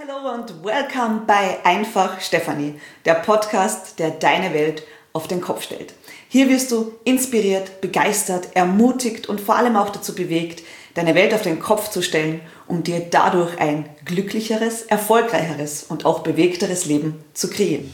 Hallo und welcome bei Einfach Stefanie, der Podcast, der deine Welt auf den Kopf stellt. Hier wirst du inspiriert, begeistert, ermutigt und vor allem auch dazu bewegt, deine Welt auf den Kopf zu stellen, um dir dadurch ein glücklicheres, erfolgreicheres und auch bewegteres Leben zu kreieren.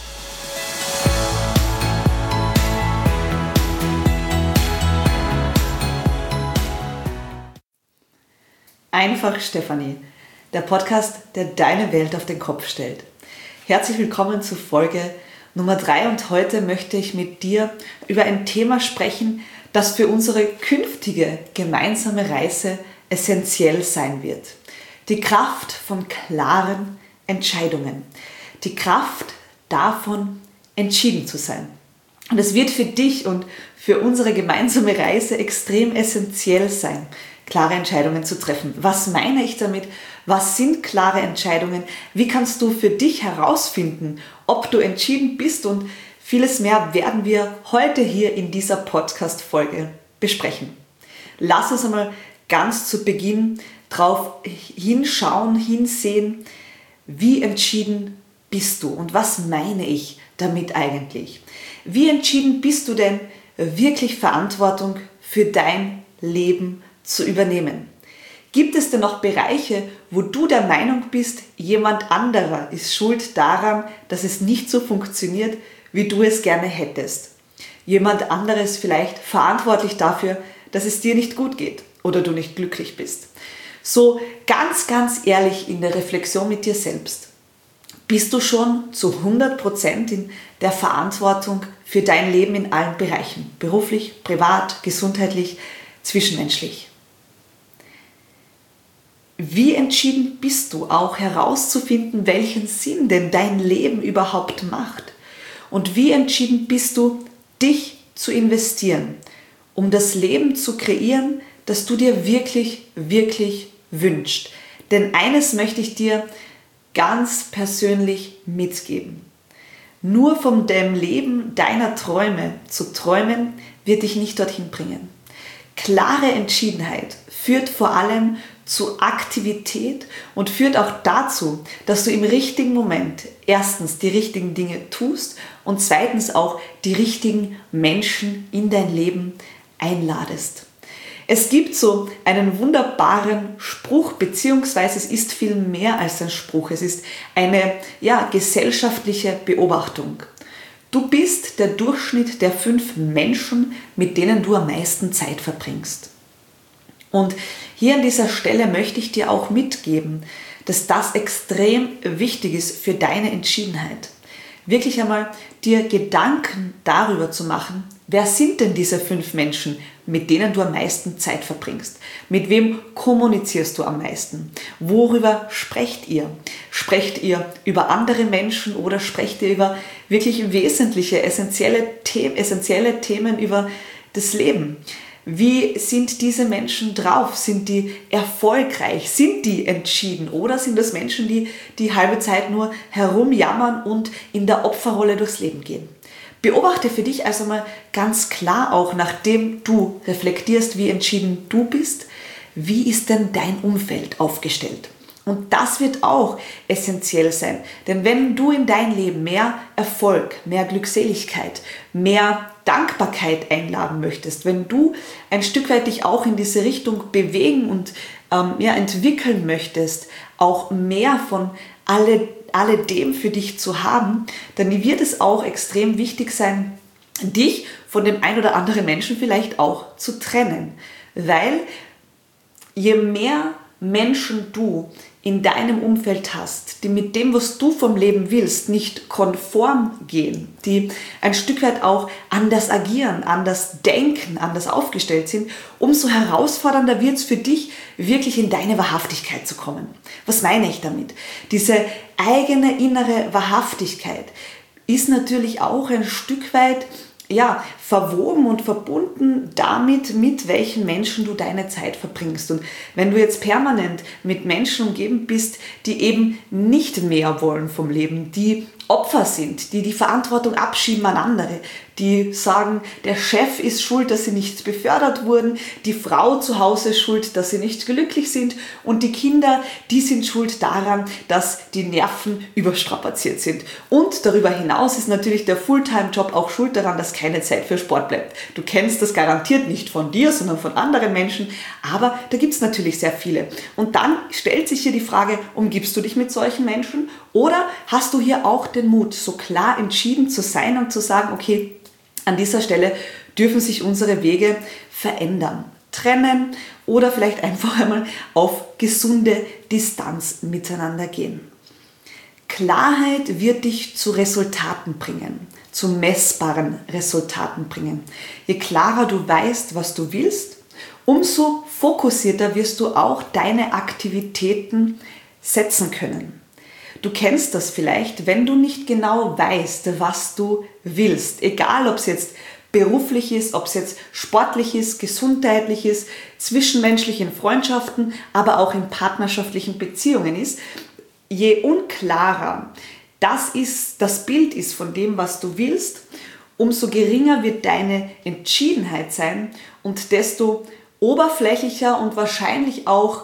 Einfach Stefanie, der Podcast, der deine Welt auf den Kopf stellt. Herzlich willkommen zu Folge Nummer 3 und heute möchte ich mit dir über ein Thema sprechen, das für unsere künftige gemeinsame Reise essentiell sein wird. Die Kraft von klaren Entscheidungen. Die Kraft davon, entschieden zu sein. Und es wird für dich und für unsere gemeinsame Reise extrem essentiell sein, klare Entscheidungen zu treffen. Was meine ich damit? Was sind klare Entscheidungen? Wie kannst du für dich herausfinden, ob du entschieden bist? Und vieles mehr werden wir heute hier in dieser Podcast-Folge besprechen. Lass uns einmal ganz zu Beginn drauf hinschauen, hinsehen, wie entschieden bist du? Und was meine ich damit eigentlich? Wie entschieden bist du denn, wirklich Verantwortung für dein Leben zu übernehmen? Gibt es denn noch Bereiche, wo du der Meinung bist, jemand anderer ist schuld daran, dass es nicht so funktioniert, wie du es gerne hättest? Jemand anderes vielleicht verantwortlich dafür, dass es dir nicht gut geht oder du nicht glücklich bist. So ganz ehrlich in der Reflexion mit dir selbst. Bist du schon zu 100% in der Verantwortung für dein Leben in allen Bereichen? Beruflich, privat, gesundheitlich, zwischenmenschlich? Wie entschieden bist du auch herauszufinden, welchen Sinn denn dein Leben überhaupt macht? Und wie entschieden bist du, dich zu investieren, um das Leben zu kreieren, das du dir wirklich wünschst? Denn eines möchte ich dir ganz persönlich mitgeben. Nur von dem Leben deiner Träume zu träumen, wird dich nicht dorthin bringen. Klare Entschiedenheit führt vor allem zu Aktivität und führt auch dazu, dass du im richtigen Moment erstens die richtigen Dinge tust und zweitens auch die richtigen Menschen in dein Leben einladest. Es gibt so einen wunderbaren Spruch, beziehungsweise es ist viel mehr als ein Spruch. Es ist eine gesellschaftliche Beobachtung. Du bist der Durchschnitt der 5 Menschen, mit denen du am meisten Zeit verbringst. Und hier an dieser Stelle möchte ich dir auch mitgeben, dass das extrem wichtig ist für deine Entschiedenheit. Wirklich einmal dir Gedanken darüber zu machen, wer sind denn diese 5 Menschen, mit denen du am meisten Zeit verbringst? Mit wem kommunizierst du am meisten? Worüber sprecht ihr? Sprecht ihr über andere Menschen oder sprecht ihr über wirklich wesentliche, essentielle Themen über das Leben? Wie sind diese Menschen drauf? Sind die erfolgreich? Sind die entschieden? Oder sind das Menschen, die die halbe Zeit nur herumjammern und in der Opferrolle durchs Leben gehen? Beobachte für dich also mal ganz klar auch, nachdem du reflektierst, wie entschieden du bist, wie ist denn dein Umfeld aufgestellt? Und das wird auch essentiell sein, denn wenn du in dein Leben mehr Erfolg, mehr Glückseligkeit, mehr Dankbarkeit einladen möchtest, wenn du ein Stück weit dich auch in diese Richtung bewegen und entwickeln möchtest, auch mehr von alledem für dich zu haben, dann wird es auch extrem wichtig sein, dich von dem ein oder anderen Menschen vielleicht auch zu trennen, weil je mehr Menschen du in deinem Umfeld hast, die mit dem, was du vom Leben willst, nicht konform gehen, die ein Stück weit auch anders agieren, anders denken, anders aufgestellt sind, umso herausfordernder wird es für dich, wirklich in deine Wahrhaftigkeit zu kommen. Was meine ich damit? Diese eigene innere Wahrhaftigkeit ist natürlich auch ein Stück weit verwoben und verbunden damit, mit welchen Menschen du deine Zeit verbringst. Und wenn du jetzt permanent mit Menschen umgeben bist, die eben nicht mehr wollen vom Leben, die Opfer sind, die die Verantwortung abschieben an andere, die sagen, der Chef ist schuld, dass sie nicht befördert wurden, die Frau zu Hause ist schuld, dass sie nicht glücklich sind und die Kinder, die sind schuld daran, dass die Nerven überstrapaziert sind. Und darüber hinaus ist natürlich der Fulltime-Job auch schuld daran, dass keine Zeit für Sport bleibt. Du kennst das garantiert nicht von dir, sondern von anderen Menschen, aber da gibt es natürlich sehr viele. Und dann stellt sich hier die Frage, umgibst du dich mit solchen Menschen oder hast du hier auch den Mut, so klar entschieden zu sein und zu sagen, okay, an dieser Stelle dürfen sich unsere Wege verändern, trennen oder vielleicht einfach einmal auf gesunde Distanz miteinander gehen. Klarheit wird dich zu Resultaten bringen, zu messbaren Resultaten bringen. Je klarer du weißt, was du willst, umso fokussierter wirst du auch deine Aktivitäten setzen können. Du kennst das vielleicht, wenn du nicht genau weißt, was du willst. Egal, ob es jetzt beruflich ist, ob es jetzt sportlich ist, gesundheitlich ist, zwischenmenschlich in Freundschaften, aber auch in partnerschaftlichen Beziehungen ist. Je unklarer das Bild ist von dem, was du willst, umso geringer wird deine Entschiedenheit sein und desto oberflächlicher und wahrscheinlich auch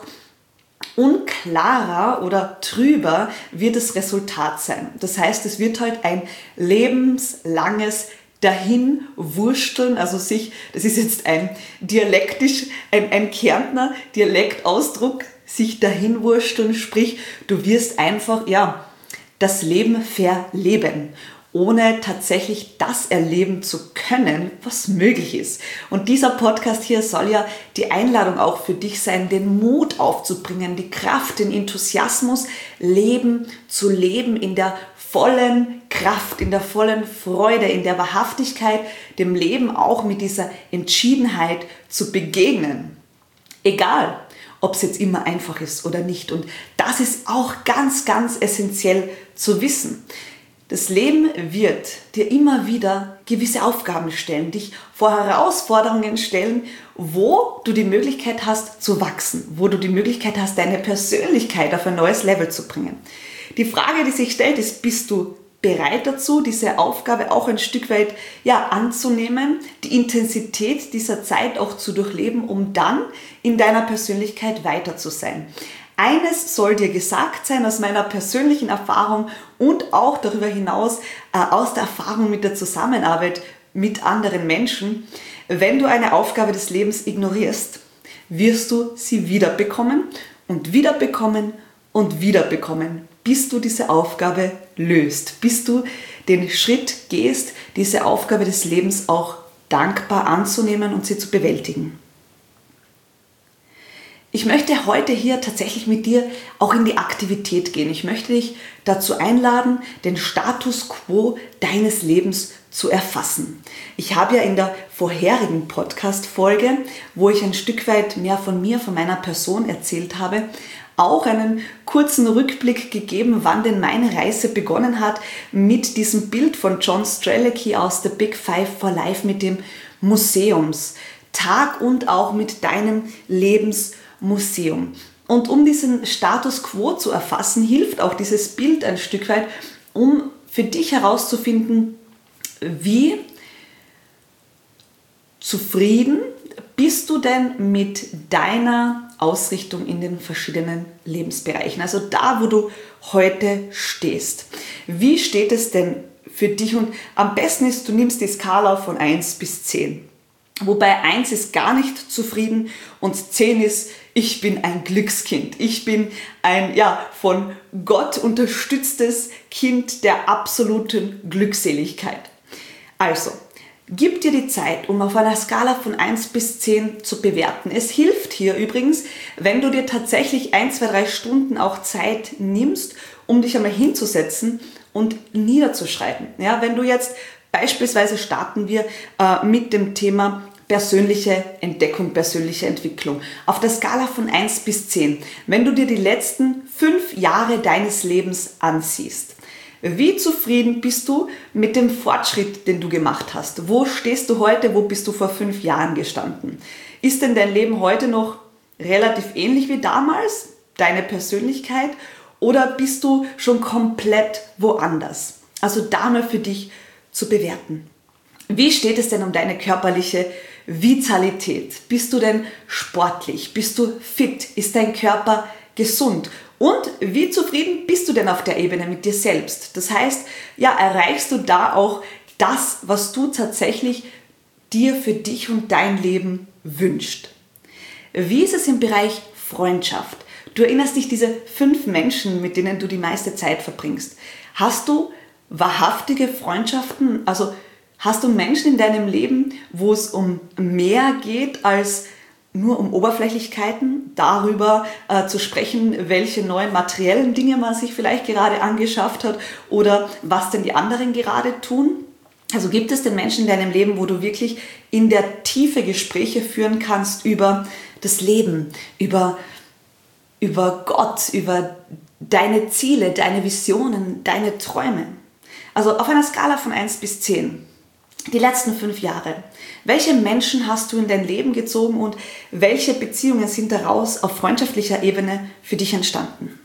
unklarer oder trüber wird das Resultat sein. Das heißt, es wird halt ein lebenslanges Dahinwursteln, also das ist jetzt ein Kärntner Dialektausdruck, sich dahinwursteln, sprich, du wirst einfach, das Leben verleben, ohne tatsächlich das erleben zu können, was möglich ist. Und dieser Podcast hier soll ja die Einladung auch für dich sein, den Mut aufzubringen, die Kraft, den Enthusiasmus, Leben zu leben in der vollen Kraft, in der vollen Freude, in der Wahrhaftigkeit, dem Leben auch mit dieser Entschiedenheit zu begegnen. Egal, ob es jetzt immer einfach ist oder nicht. Und das ist auch ganz, ganz essentiell zu wissen. Das Leben wird dir immer wieder gewisse Aufgaben stellen, dich vor Herausforderungen stellen, wo du die Möglichkeit hast zu wachsen, wo du die Möglichkeit hast, deine Persönlichkeit auf ein neues Level zu bringen. Die Frage, die sich stellt, ist, bist du bereit dazu, diese Aufgabe auch ein Stück weit anzunehmen, die Intensität dieser Zeit auch zu durchleben, um dann in deiner Persönlichkeit weiter zu sein. Eines soll dir gesagt sein aus meiner persönlichen Erfahrung und auch darüber hinaus aus der Erfahrung mit der Zusammenarbeit mit anderen Menschen. Wenn du eine Aufgabe des Lebens ignorierst, wirst du sie wiederbekommen und wiederbekommen und wiederbekommen, bis du diese Aufgabe löst, bis du den Schritt gehst, diese Aufgabe des Lebens auch dankbar anzunehmen und sie zu bewältigen. Ich möchte heute hier tatsächlich mit dir auch in die Aktivität gehen. Ich möchte dich dazu einladen, den Status quo deines Lebens zu erfassen. Ich habe ja in der vorherigen Podcast-Folge, wo ich ein Stück weit mehr von mir, von meiner Person erzählt habe, auch einen kurzen Rückblick gegeben, wann denn meine Reise begonnen hat mit diesem Bild von John Strzelecki aus The Big Five for Life mit dem Museumstag und auch mit deinem Lebensmuseum. Und um diesen Status quo zu erfassen, hilft auch dieses Bild ein Stück weit, um für dich herauszufinden, wie zufrieden bist du denn mit deiner Ausrichtung in den verschiedenen Lebensbereichen? Also da, wo du heute stehst. Wie steht es denn für dich? Und am besten ist, du nimmst die Skala von 1 bis 10. Wobei 1 ist gar nicht zufrieden und 10 ist, ich bin ein Glückskind. Ich bin ein von Gott unterstütztes Kind der absoluten Glückseligkeit. Also, gib dir die Zeit, um auf einer Skala von 1 bis 10 zu bewerten. Es hilft hier übrigens, wenn du dir tatsächlich 1, 2, 3 Stunden auch Zeit nimmst, um dich einmal hinzusetzen und niederzuschreiben. Ja, wenn du jetzt beispielsweise starten wir mit dem Thema persönliche Entdeckung, persönliche Entwicklung. Auf der Skala von 1 bis 10, wenn du dir die letzten 5 Jahre deines Lebens ansiehst, wie zufrieden bist du mit dem Fortschritt, den du gemacht hast? Wo stehst du heute? Wo bist du vor 5 Jahren gestanden? Ist denn dein Leben heute noch relativ ähnlich wie damals, deine Persönlichkeit? Oder bist du schon komplett woanders? Also da mal für dich zu bewerten. Wie steht es denn um deine körperliche Vitalität? Bist du denn sportlich? Bist du fit? Ist dein Körper gesund? Und wie zufrieden bist du denn auf der Ebene mit dir selbst? Das heißt, ja, erreichst du da auch das, was du tatsächlich dir für dich und dein Leben wünschst? Wie ist es im Bereich Freundschaft? Du erinnerst dich, diese 5 Menschen, mit denen du die meiste Zeit verbringst. Hast du wahrhaftige Freundschaften? Also hast du Menschen in deinem Leben, wo es um mehr geht als nur um Oberflächlichkeiten, darüber zu sprechen, welche neuen materiellen Dinge man sich vielleicht gerade angeschafft hat oder was denn die anderen gerade tun? Also gibt es denn Menschen in deinem Leben, wo du wirklich in der Tiefe Gespräche führen kannst über das Leben, über Gott, über deine Ziele, deine Visionen, deine Träume? Also auf einer Skala von 1 bis 10, die letzten 5 Jahre. Welche Menschen hast du in dein Leben gezogen und welche Beziehungen sind daraus auf freundschaftlicher Ebene für dich entstanden?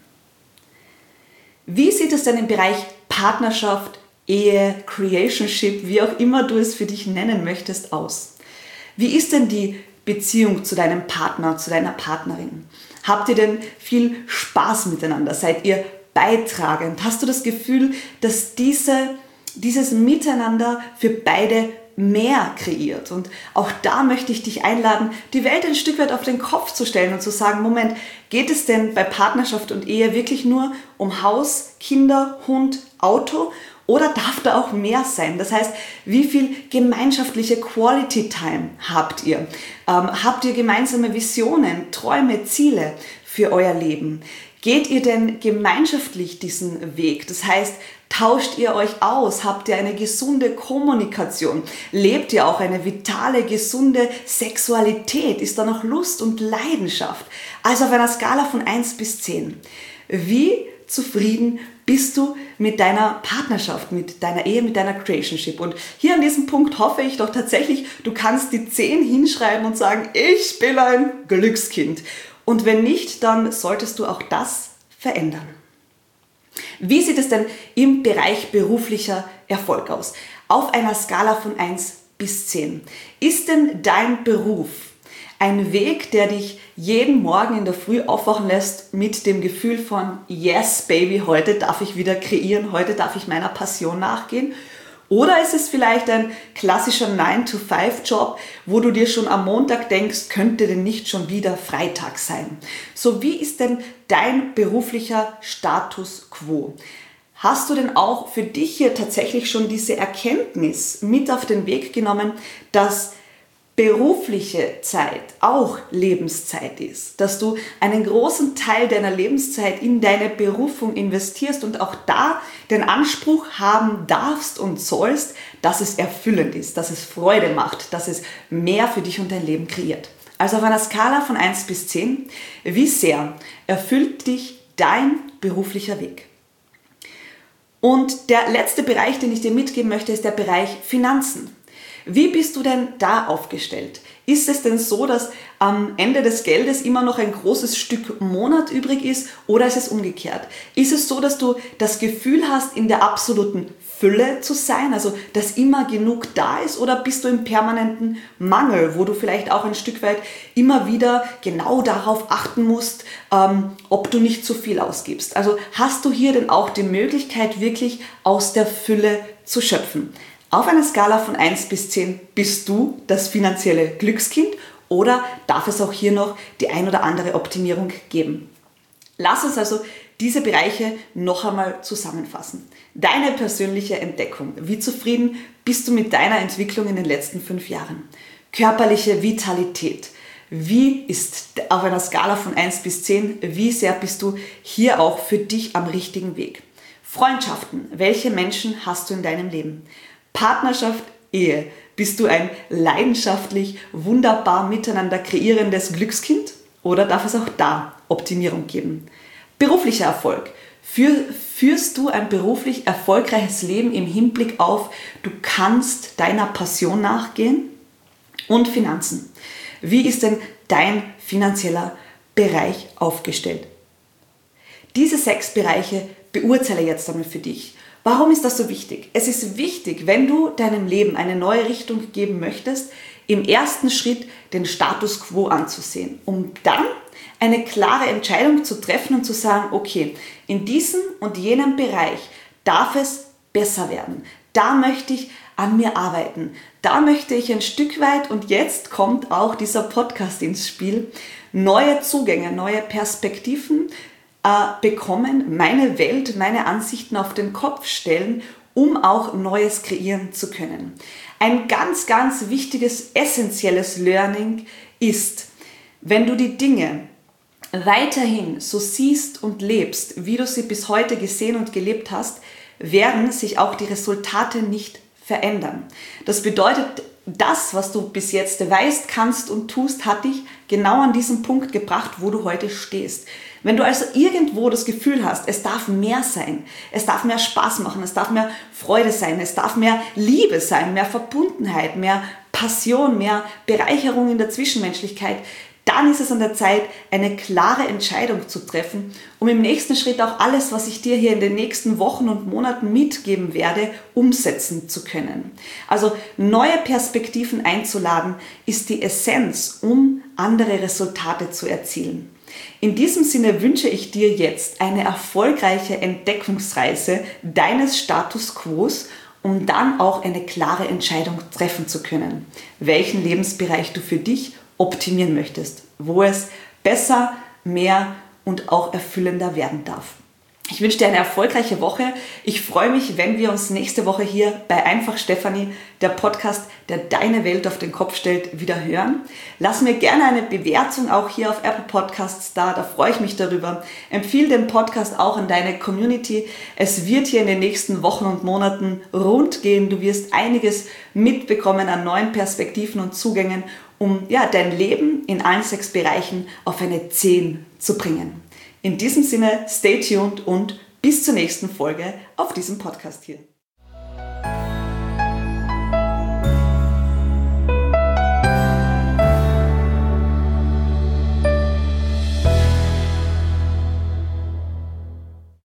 Wie sieht es denn im Bereich Partnerschaft, Ehe, Creationship, wie auch immer du es für dich nennen möchtest, aus? Wie ist denn die Beziehung zu deinem Partner, zu deiner Partnerin? Habt ihr denn viel Spaß miteinander? Seid ihr beitragend? Hast du das Gefühl, dass dieses Miteinander für beide mehr kreiert? Und auch da möchte ich dich einladen, die Welt ein Stück weit auf den Kopf zu stellen und zu sagen, Moment, geht es denn bei Partnerschaft und Ehe wirklich nur um Haus, Kinder, Hund, Auto? Oder darf da auch mehr sein? Das heißt, wie viel gemeinschaftliche Quality Time habt ihr? Habt ihr gemeinsame Visionen, Träume, Ziele für euer Leben? Geht ihr denn gemeinschaftlich diesen Weg? Das heißt, tauscht ihr euch aus? Habt ihr eine gesunde Kommunikation? Lebt ihr auch eine vitale, gesunde Sexualität? Ist da noch Lust und Leidenschaft? Also auf einer Skala von 1 bis 10. Wie zufrieden bist du mit deiner Partnerschaft, mit deiner Ehe, mit deiner Creationship? Und hier an diesem Punkt hoffe ich doch tatsächlich, du kannst die 10 hinschreiben und sagen, ich bin ein Glückskind. Und wenn nicht, dann solltest du auch das verändern. Wie sieht es denn im Bereich beruflicher Erfolg aus? Auf einer Skala von 1 bis 10. Ist denn dein Beruf ein Weg, der dich jeden Morgen in der Früh aufwachen lässt mit dem Gefühl von yes, baby, heute darf ich wieder kreieren, heute darf ich meiner Passion nachgehen? Oder ist es vielleicht ein klassischer 9-to-5-Job, wo du dir schon am Montag denkst, könnte denn nicht schon wieder Freitag sein? So, wie ist denn dein beruflicher Status quo? Hast du denn auch für dich hier tatsächlich schon diese Erkenntnis mit auf den Weg genommen, dass berufliche Zeit auch Lebenszeit ist, dass du einen großen Teil deiner Lebenszeit in deine Berufung investierst und auch da den Anspruch haben darfst und sollst, dass es erfüllend ist, dass es Freude macht, dass es mehr für dich und dein Leben kreiert. Also auf einer Skala von 1 bis 10, wie sehr erfüllt dich dein beruflicher Weg? Und der letzte Bereich, den ich dir mitgeben möchte, ist der Bereich Finanzen. Wie bist du denn da aufgestellt? Ist es denn so, dass am Ende des Geldes immer noch ein großes Stück Monat übrig ist oder ist es umgekehrt? Ist es so, dass du das Gefühl hast, in der absoluten Fülle zu sein, also dass immer genug da ist, oder bist du im permanenten Mangel, wo du vielleicht auch ein Stück weit immer wieder genau darauf achten musst, ob du nicht zu viel ausgibst? Also hast du hier denn auch die Möglichkeit, wirklich aus der Fülle zu schöpfen? Auf einer Skala von 1 bis 10 bist du das finanzielle Glückskind oder darf es auch hier noch die ein oder andere Optimierung geben? Lass uns also diese Bereiche noch einmal zusammenfassen. Deine persönliche Entdeckung. Wie zufrieden bist du mit deiner Entwicklung in den letzten 5 Jahren? Körperliche Vitalität. Wie ist auf einer Skala von 1 bis 10, wie sehr bist du hier auch für dich am richtigen Weg? Freundschaften. Welche Menschen hast du in deinem Leben? Partnerschaft, Ehe. Bist du ein leidenschaftlich, wunderbar miteinander kreierendes Glückskind oder darf es auch da Optimierung geben? Beruflicher Erfolg. Führst du ein beruflich erfolgreiches Leben im Hinblick auf, du kannst deiner Passion nachgehen? Und Finanzen. Wie ist denn dein finanzieller Bereich aufgestellt? Diese 6 Bereiche beurteile jetzt einmal für dich. Warum ist das so wichtig? Es ist wichtig, wenn du deinem Leben eine neue Richtung geben möchtest, im ersten Schritt den Status quo anzusehen, um dann eine klare Entscheidung zu treffen und zu sagen, okay, in diesem und jenem Bereich darf es besser werden. Da möchte ich an mir arbeiten. Da möchte ich ein Stück weit, und jetzt kommt auch dieser Podcast ins Spiel, neue Zugänge, neue Perspektiven bekommen, meine Welt, meine Ansichten auf den Kopf stellen, um auch Neues kreieren zu können. Ein ganz, ganz wichtiges, essentielles Learning ist, wenn du die Dinge weiterhin so siehst und lebst, wie du sie bis heute gesehen und gelebt hast, werden sich auch die Resultate nicht verändern. Das bedeutet, das, was du bis jetzt weißt, kannst und tust, hat dich genau an diesen Punkt gebracht, wo du heute stehst. Wenn du also irgendwo das Gefühl hast, es darf mehr sein, es darf mehr Spaß machen, es darf mehr Freude sein, es darf mehr Liebe sein, mehr Verbundenheit, mehr Passion, mehr Bereicherung in der Zwischenmenschlichkeit, dann ist es an der Zeit, eine klare Entscheidung zu treffen, um im nächsten Schritt auch alles, was ich dir hier in den nächsten Wochen und Monaten mitgeben werde, umsetzen zu können. Also neue Perspektiven einzuladen, ist die Essenz, um andere Resultate zu erzielen. In diesem Sinne wünsche ich dir jetzt eine erfolgreiche Entdeckungsreise deines Status Quos, um dann auch eine klare Entscheidung treffen zu können, welchen Lebensbereich du für dich optimieren möchtest, wo es besser, mehr und auch erfüllender werden darf. Ich wünsche dir eine erfolgreiche Woche. Ich freue mich, wenn wir uns nächste Woche hier bei Einfach Stefanie, der Podcast, der deine Welt auf den Kopf stellt, wieder hören. Lass mir gerne eine Bewertung auch hier auf Apple Podcasts da freue ich mich darüber. Empfehle den Podcast auch an deine Community. Es wird hier in den nächsten Wochen und Monaten rund gehen. Du wirst einiges mitbekommen an neuen Perspektiven und Zugängen, um dein Leben in allen 6 Bereichen auf eine 10 zu bringen. In diesem Sinne, stay tuned und bis zur nächsten Folge auf diesem Podcast hier.